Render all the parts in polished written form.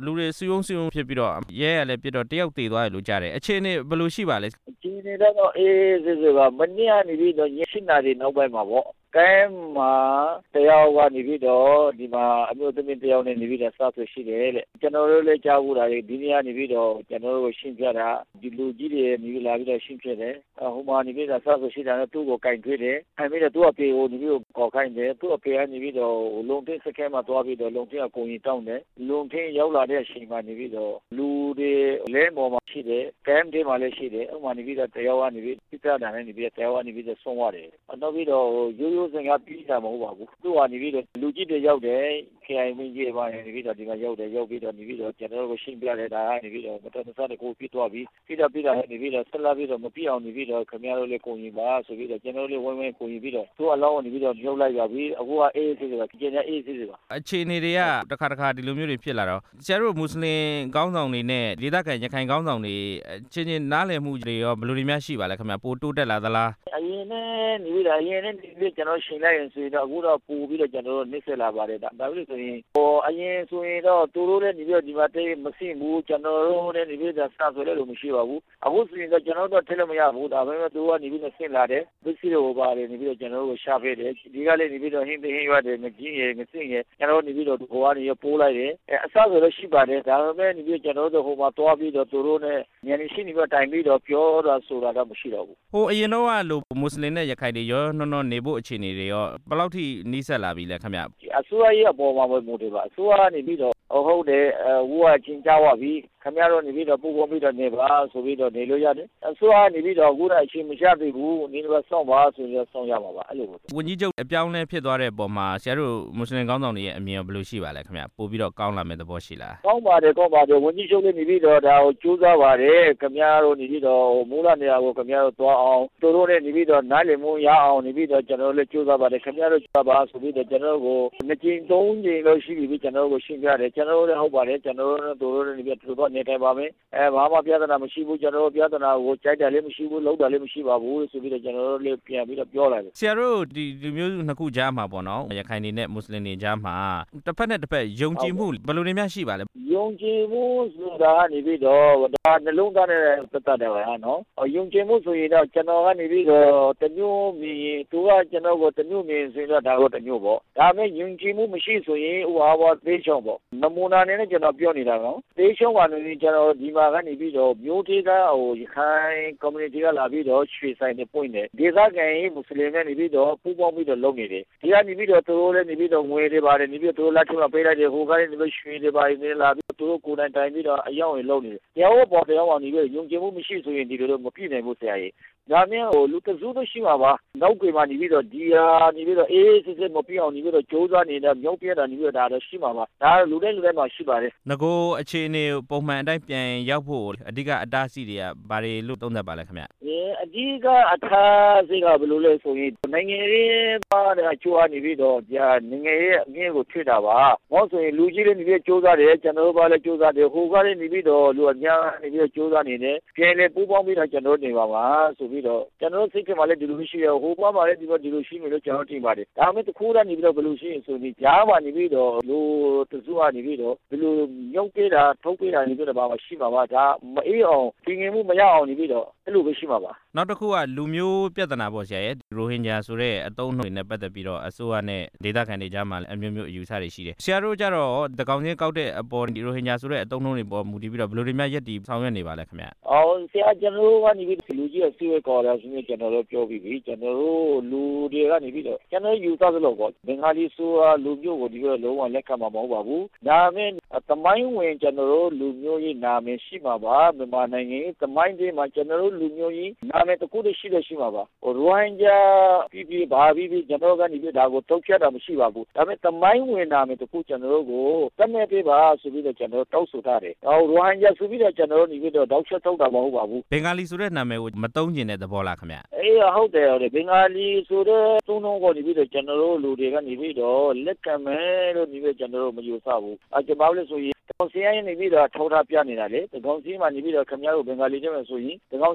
လူတွေစုယုံဖြစ်ပြီးတော့ရဲရလည်းပြတော့တယောက်တည်သွားတယ်လို့ကြားတယ်အခြေအနေဘယ်လိုရှိပါလဲအခြေအနေတော့အေးစစ်စစ်ပါမနေ့ကနေပြီးတော့ည7 နာရီနောက်ပိုင်းမှာပေါ့ကဲမှာတယောက်ကနေပြီးတော့ဒီမှာအမျိုးသမီးတယောက်နဲ့နေပြီးတော့စဆွရှိတယ်တဲ့ကျွန်တော်တို့လည်းကြားဘူးတာဒီနေ့ကနေပြီးတော့ကျွန်တော်တို့ရှင်းပြတာဒီလူကြီးတွေနေပြီးလာပြီးတော့ရှင်းပြတယ်ဟိုမှာနေပြီးတော့စဆွရှိတာနဲ့သူ့ကိုကင်ထွေးတယ်အဲပြီးတော့သူ့အဖေကိုနေပြီးတော့ခေါ်ခိုင်းတယ်သူ့အဖေကနေပြီးတော့လုံထင်းစကဲမှာသွားပြီးတော့လုံထင်းအကုန်ကြီးတောင်းတယ်လုံထင်းရောက်လာတဲ့အချိန်မှာနေပြီးတော့လူတွေလဲပေါ်မှာရှိတယ်ကဲတွေမှာလည်းရှိတယ်ဥမာနေပြီးတော့တယောက်ကနေပြီးပြတာနဲ့နေပြီးတော့တယောက်ကနေပြီးတော့ဆုံးသွားတယ်နောက်ပြီးတော့ရိုးရိုးစင်ကပြီးတာမဟုတ်ပါဘူးသူကနေပြီးတော့လူကြီးတွေရောက်တယ်KI မင်းကြီးပါနေပြီးတော့ဒီမှာရောက်ပြီးတော့နေပြီးတော့ကျွန်တော်တို့ရှင်းပြလိုက်တာနေပြီးတော့မတော်တဆတကူပြသွားပြီးပြတာနေပြီးတော့ဆက်လာပြီးတော့မပြအောင်နေပြီးတော့ခင်ဗျားတို့လည်းကိုကြီးပါဆိုပြီးတော့ကျွန်တော်တို့လည်းဝိုင်းကိုကြီးပြီးတော့သူ့အလောင်းနေပြီးတော့မြုပ်လိုက်ပါပြီအခုကအေးစစ်စစ်ပါကျင်းအေးစစ်စစ်ပါအခြေအနေတွေကတစ်ခါဒီလိုမျိုးတွေဖြစ်လာတော့ဆရာတို့မွတ်စလင်ကောင်းဆောင်တွေနဲ့ဒေသခံရခိုင်ကောင်းဆောင်တွေချင်းနားလည်မှုတွေရောဘယ်လိုတွေများရှိပါလဲခင်ဗျာပိုတိုးတက်လာသလားအရင်နဲ့နေပြီးတော့ကျွန်တော်ရှင်းလိုက်ရင်ဆိုတော့အခုတော့ပို့ပြီးတော့ကျွန်တော်တို့နှိမ့်ဆက်လာပါတယ်ဒါလို့ဆိုရင်အရင်ဆိုရင်တော့သူတို့လည်းနေပြီးတော့ဒီမှာတည်းမသိဘူးကျွန်တော်တို့လည်းနေပြီးတော့စဆိုလည်းလို့မရှိပါဘူးအခုဆိုရင်တော့ကျွန်တော်တို့ထည့်လို့မရဘူးဒါပေမဲ့သူကနေပြီးတော့ဆင်းလာတယ်သူစီတော့ပါတယ်နေပြီးတော့ကျွန်တော်တို့ရှာပေးတယ်ဒီကလည်းနေပြီးတော့ဟင်းရွာတယ်မကြီးရယ်မသိရယ်ကျွန်တော်နေပြီးတော့ဟိုကနေပိုးလိုက်တယ်အစဆိုလည်းရှိပါတယ်ဒါပေမဲ့နေပြီးကျွန်တော်တို့ဟိုမှာတွားပြီးတော့သူတို့နဲ့ညနေရှိနေပြီးတိုင်ပြီးတော့ပြောတာဆိုတာတော့မရှိတော့ဘူးဟိုအရင်တော့ကလို့မွတ်စလင်နဲ့ရခိုင်တွေရောနော်နေဖို့အခြေအနေတွေရောဘယ်လောက်ထိနှီးဆက်လာပြီလဲခင်ဗျအစိုးရရဲ့အပေါ်မှာပဲမူတယ်ပါအစိုးရကနေပြီးတော့ဟုတ်တယ်ဟိုကချင်းကြွားပြီခင်ဗျားတို့နေပြီးတော့ပို့ပြီးတော့နေပါဆိုပြီးတော့နေလို့ရတယ်အစိုးရနေပြီးတော့အခုတော့အချိန်မချသေးဘူးနေတော့စောင့်ပါဆိုပြီးတော့စောင့်ရမှာပါအဲ့လိုပဲဝန်ကြီးချုပ်အပြောင်းလဲဖြစ်သွားတဲ့အပေါ်မှာဆရာတို့မွတ်စလင်ကောင်းဆောင်တွေရဲ့အမြင်ဘယ်လိုရှိပါလဲခင်ဗျပို့ပြီးတော့ကောင်းလာမယ့်သဘောရှိလားကောင်းပါတယ်ဝန်ကြီးချုပ်လည်းနေပြီးတော့ဒါကိုကြိုးစားပါတယ်ခင်ဗျားတို့နေပြီးတော့မူလနေရာကိုခင်ဗျားတို့သွားအောင်သူတို့လည်းနေပြီးတော့နားလည်မှုရအောင်နေပြီးတော့ကျွန်တော်လည်းကြိုးစားပါတယ်ခင်ဗျားတို့ကြိုးစားပါဆိုပြီးတော့ကျွန်တော်ကို2 ကြိမ် 3 ကြိမ်လို့ရှိပြီကျွန်တော်ကိုရှင်းပြတယ်ကျွန်တော်လည်းဟုတ်ပါတယ်ကျွန်တော်တို့တို့လည်းနေပြီးတော့နေထိုင်ပါမယ်ဘာမှပြဿနာမရှိဘူးကျွန်တော်တို့ပြဿနာကိုကြိုက်တယ်လည်းမရှိဘူးလောက်တယ်လည်းမရှိပါဘူးဆိုပြီးတော့ကျွန်တော်တို့လည်းပြန်ပြီးတော့ပြောလိုက်တယ်ဆရာတို့ဒီလူမျိုးနှစ်ခုကြားမှာပေါ့နော်ရခိုင်တွေနဲ့မွတ်စလင်တွေကြားမှာတစ်ဖက်နဲ့တစ်ဖက်ယုံကြည်မှုဘယ်လိုတွေများရှိပါလဲယုံကြည်မှုဆိုတာကနေပြီးတော့ဒါနှလုံးသားနဲ့ပတ်သက်တယ်ပါနော်ယုံကြည်မှုဆိုရင်တော့ကျွန်တော်ကနေပြီးတော့တမျိုးမြင်သူကကျွန်တော်ကိုတမျိုးမြင်ဆိုရင်တော့ဒါကိုတမျိုးပေါ့ဒါပေမဲ့ယုံကြည်မှုမရှိဆိုရင်ဥပါဘောသေးချောင်းပေါ့နမူနာနဲ့ကျွန်တော်ပြောနေတာနော်သေးချောင်းကနေကျွန်တော်ဒီမှာကနေပြီးတော့မျိုးသေးကရခိုင် community ကလာပြီးတော့ရွှေဆိုင်နေပွင့်တယ်ဒေသခံမွတ်စလင်တွေနေပြီးတော့ပူးပေါင်းပြီးတော့လုပ်နေတယ်ဒီကနေပြီးတော့သူတို့လည်းနေပြီးတော့ငွေတွေပါတယ်နေပြီးတော့သူတို့လက်ထက်မှာပေးလိုက်တယ်ဟိုကနေပြီးရွှေတွေပါတယ်နေလာပြီးသူတို့ကိုယ်တိုင်တိုင်ပြီးတော့အယောင်တွေလုပ်နေတယ်တရားပေါ်တရားပေါ်နေပြီးယုံကြည်မှုမရှိဆိုရင်ဒီလိုတော့မပြည့်နိုင်ဘူးဆရာကြီးဒါမျိုးလူတစု都ရှိမှာပါနောက်ကွယ်မှာနေပြီးတော့ဒီဟာနေပြီးတော့အေးစစ်စစ်မပြအောင်နေပြီးတော့ကြိုးစားနေတာမြုပ်ပြတာနေပြီးတော့ဒါတော့ရှိမှာပါဒါလူတိုင်းမှာရှိပါတယ်ငကိုအခြေအနေပုံမှန်အတိုင်းပြန်ရောက်ဖို့အဓိကအတားအဆီးတွေကဘာတွေလို့သုံးသပ်ပါလဲခင်ဗျအဓိကအတားအဆီးကဘယ်လိုလဲဆိုရင်နိုင်ငံရေးပါတဲ့အချို့ကနေပြီးတော့နိုင်ငံရေးအမြင့်ကိုထွေးတာပါဟောဆိုရင်လူကြီးတွေနေပြီးကြိုးစားတယ်ကျွန်တော်တို့ဘာလဲကြိုးစားတယ်ဟိုကလည်းနေပြီးတော့လူအများနေပြီးကြိုးစားနေတယ်ပြန်လေပူးပေါင်းပြီးတော့ကျွန်တော်တို့နေပါမှာဆိုပြီးတော့ကျွန်တော်စိတ်ထဲမှာလည်းဒီလိုရှိရဟိုဘက်မှာလည်းဒီလိုရှိမယ်လို့ကျွန်တော်ထင်ပါတယ်ဒါပေမဲ့တစ်ခုတည်းနေပြီးတော့ဘယ်လိုရှိရင်ဆိုပြီးကြားမှာနေပြီးတော့လူတစုကနေပြီးတော့ဒီလိုညှုပ်ပေးတာထုတ်ပေးတာနေပြီးတော့ဘာမှရှိမှာပါဒါမအေးအောင်ပြင်ငင်မှုမရအောင်နေပြီးတော့အဲ့လိုပဲရှိမှာပါနောက်တစ်ခုကလူမျိုးပြဿနာပေါ့ဆရာရဲ့ရိုဟင်ဂျာဆိုတဲ့အသုံးအနှုန်းတွေနဲ့ပတ်သက်ပြီးတော့အစိုးရနဲ့ဒေသခံတွေကြားမှာအမျိုးမျိုးအယူဆတွေရှိတယ်ဆရာတို့ကြတော့တကောင်ချင်းကောက်တဲ့အပေါ်ရိုဟင်ဂျာဆိုတဲ့အသုံးအနှုန်းတွေပေါ်မူတည်ပြီးတော့ဘယ်လိုတွေများရက်တီဆောင်ရွက်နေပါလဲခင်ဗျဆရာကျွန်တော်တို့ကနေပြီးလူကြီးအစည်းအဝေးခေါ်တာဆိုရင်ကျွန်တော်တို့ပြောပြီးပြီကျွန်တော်တို့လူတွေကနေပြီးတော့ကျွန်တော်ယူဆသလိုပေါ့ဘင်္ဂါလီဆိုတာလူမျိုးကိုဒီလိုလုံးဝလက်ခံမှာမဟုတ်ပါဘူးဒါပေမဲ့သမိုင်းဝင်ကျွန်တော်တို့လူမျိုးကြီးနာမည်ရှိမှာပါမြန်မာနိုင်ငံသမိုင်းတွေမှာကျွန်တော်တို့လူမျိုးကြီးနာမည်တစ်ခုတည်းရှိမှာပါရိုဟင်ဂျာပြီးဘာပြီးကျွန်တော်ကနေပြီးဒါကိုတုတ်ဖြတ်တာမရှိပါဘူးဒါပေမဲ့သမိုင်းဝင်နာမည်တစ်ခုကျွန်တော်တို့ကိုတတ်မဲ့ပေးပါဆိုပြီးတော့ကျွန်တော်တောက်ဆိုထားတယ်ရိုဟင်ဂျာဆိုပြီးတော့ကျွန်တော်တို့နေပြီးတော့တောက်ချက်ထုတ်တာမဟုတ်ပါဘူးဘင်္ဂါလီဆိုတဲ့နာမည်ကိုမသုံးကျင်တဲ့သဘောလားခင်ဗျဟုတ်တယ်ဘင်္ဂါလီဆိုတဲ့သုံးလုံးကိုနေပြီးတော့ကျွန်တော်တို့လူတွေကနေပြီးတော့လက်ခံမယ်လို့နေပြီးကျွန်တော်တို့မယူဆဘူးကျွန်တော်လည်းဆိုရင်ကောင်စီရင်းနေပြီးတော့ထောက်ထားပြနေတာလေကောင်စီမှာနေပြီးတော့ခင်ဗျားတို့ဘင်္ဂါလီတွေဆိုရင်ကောင်စီ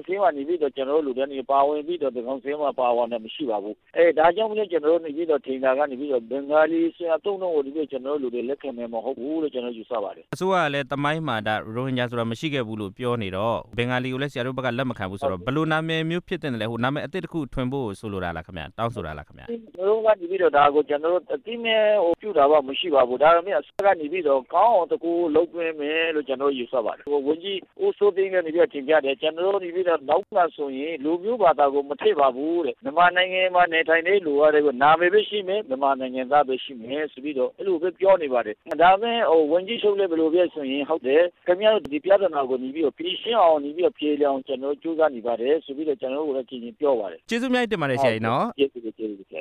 ဆင်းကနေပြီးတော့ကျွန်တော်တို့လူတွေနေပါဝင်ပြီးတော့ဒီကောင်ဆင်းမှာပါဝင်တယ်မရှိပါဘူးဒါကြောင့်မလို့ကျွန်တော်တို့နေပြီးတော့ထင်တာကနေပြီးတော့ဘင်္ဂါလီဆရာသုံးလုံးကိုဒီကျွန်တော်တို့လူတွေလက်ခံမယ်မဟုတ်ဘူးလို့ကျွန်တော်ယူဆပါတယ်အစိုးရကလည်းတမိုင်းမှာဒါရိုဟင်ဂျာဆိုတာမရှိခဲ့ဘူးလို့ပြောနေတော့ဘင်္ဂါလီကိုလည်းဆရာတို့ဘက်ကလက်မခံဘူးဆိုတော့ဘယ်လိုနာမည်မျိုးဖြစ်တဲ့လဲဟိုနာမည်အသစ်တစ်ခုထွင်ဖို့ဆိုလိုတာလားခင်ဗျတောင်းဆိုတာလားခင်ဗျကျွန်တော်ကနေပြီးတော့ဒါကိုကျွန်တော်တို့အတိမဲ့ပြုတာပါမရှိပါဘူးဒါပေမဲ့အစိုးရကနေပြီးတော့ကောင်းအောင်တကူလုပ်သွင်းမယ်လို့ကျွန်တော်ယူဆပါတယ်ဝန်ကြီးဦးစိုးသိန်းကနေပြီးတော့တင်ပြတယ်ကျွန်တော်တို့နေပြီးတော့နောက်မှဆိုရင်လူမျိုးဘာသာကိုမထိပါဘူးတဲ့မြန်မာနိုင်ငံမှာနေထိုင်နေလူရတယ်ကိုနာမည်ပဲရှိမယ်မြန်မာနိုင်ငံသားပဲရှိမယ်ဆိုပြီးတော့အဲ့လိုပဲပြောနေပါတယ်ဒါပေမဲ့ဝန်ကြီးချုပ်လည်းဘယ်လိုပဲဆိုရင်ဟုတ်တယ်ခင်ဗျားတို့ဒီပြဿနာကိုနေပြီးတော့ဖြေရှင်းအောင်နေပြီးတော့ဖြေလျောင်းကျွန်တော်ကြိုးစားနေပါတယ်ဆိုပြီးတော့ကျွန်တော်တို့လည်းကြည်ရင်ပြောပါတယ်ကျေးဇူးများတင်ပါတယ်ဆရာကြီးနော်ကျေးဇူး